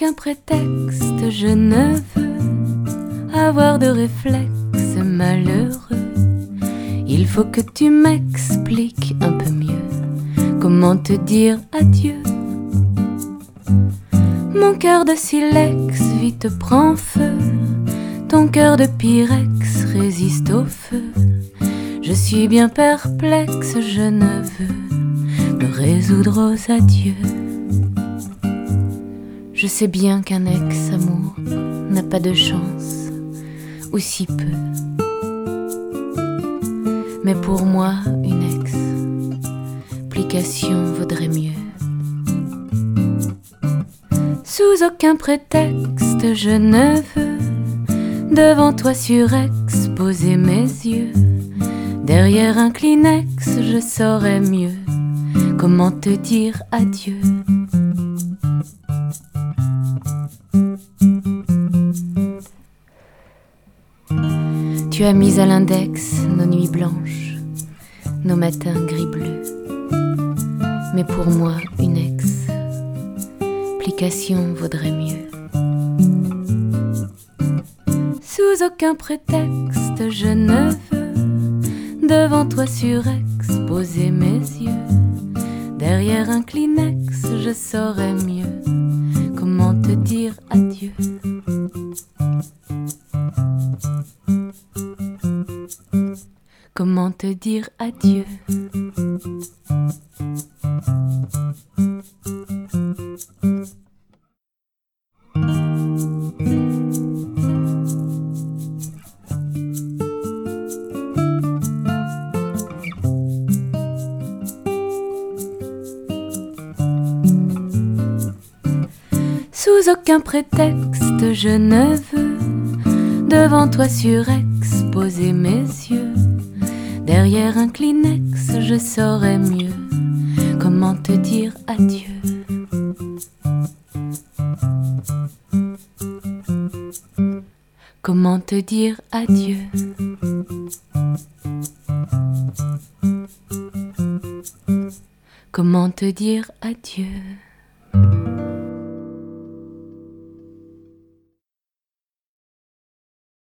aucun prétexte, je ne veux avoir de réflexe malheureux. Il faut que tu m'expliques un peu mieux comment te dire adieu. Mon cœur de silex vite prend feu, ton cœur de pyrex résiste au feu. Je suis bien perplexe, je ne veux me résoudre aux adieux. Je sais bien qu'un ex-amour n'a pas de chance, ou si peu. Mais pour moi, une explication vaudrait mieux. Sous aucun prétexte, je ne veux devant toi surexposer mes yeux. Derrière un Kleenex, je saurais mieux comment te dire adieu. Tu as mis à l'index nos nuits blanches, nos matins gris-bleus. Mais pour moi, une explication vaudrait mieux. Sous aucun prétexte, je ne veux devant toi surexposer mes yeux. Derrière un Kleenex, je saurais mieux comment te dire adieu. Comment te dire adieu? Sous aucun prétexte, je ne veux devant toi surexposer mes yeux. Derrière un Kleenex, je saurais mieux comment te dire adieu. Comment te dire adieu? Comment te dire adieu?